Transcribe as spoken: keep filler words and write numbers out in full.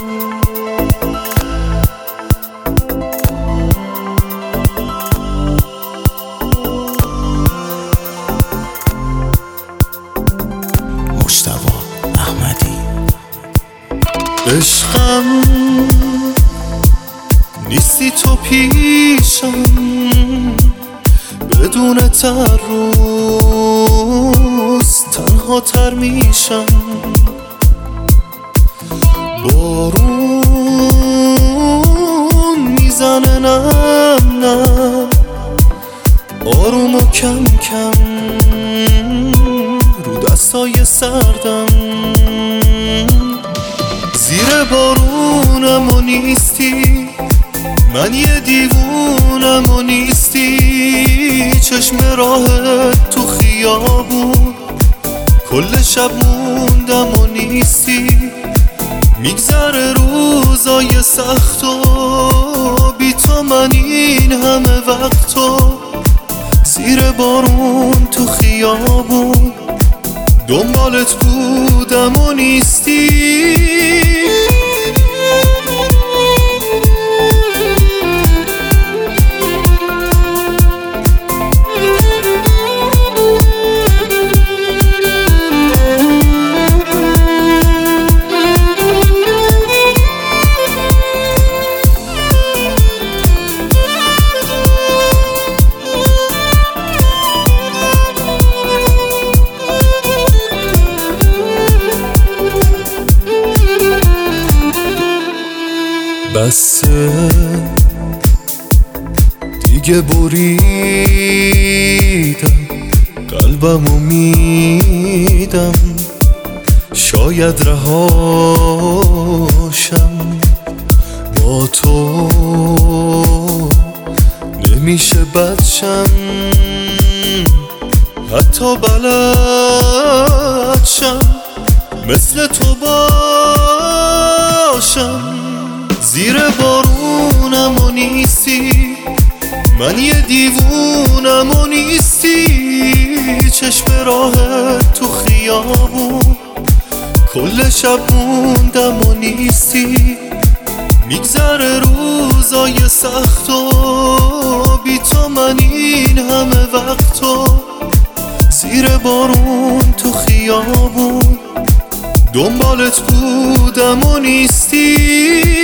مجتبی احمدی. عشقم نیستی تو پیشم، بدون تعرض تنها تر میشم. بارون میزنه نم نم، آروم و کم کم رو دستای سردم. زیر بارونم و نیستی، من یه دیوونم و نیستی. چشم راهت تو خیابون، کل شب موندم و نیستی. میگذره روزای سخت و بی تو من این همه وقت و زیر بارون تو خیابون دنبالت بودم و نیستی. بسه دیگه بریدم، قلبمو میدم، شاید رهاشم. با تو نمیشه بدشم، حتی بلدشم مثل تو باشم. زیر بارونم و نیستی، من یه دیوونم و نیستی. چشم راهت تو خیابون، کل شب موندم و نیستی. میگذره روزای سخت و بی تو من این همه وقت و زیر بارون تو خیابون دنبالت بودم و نیستی.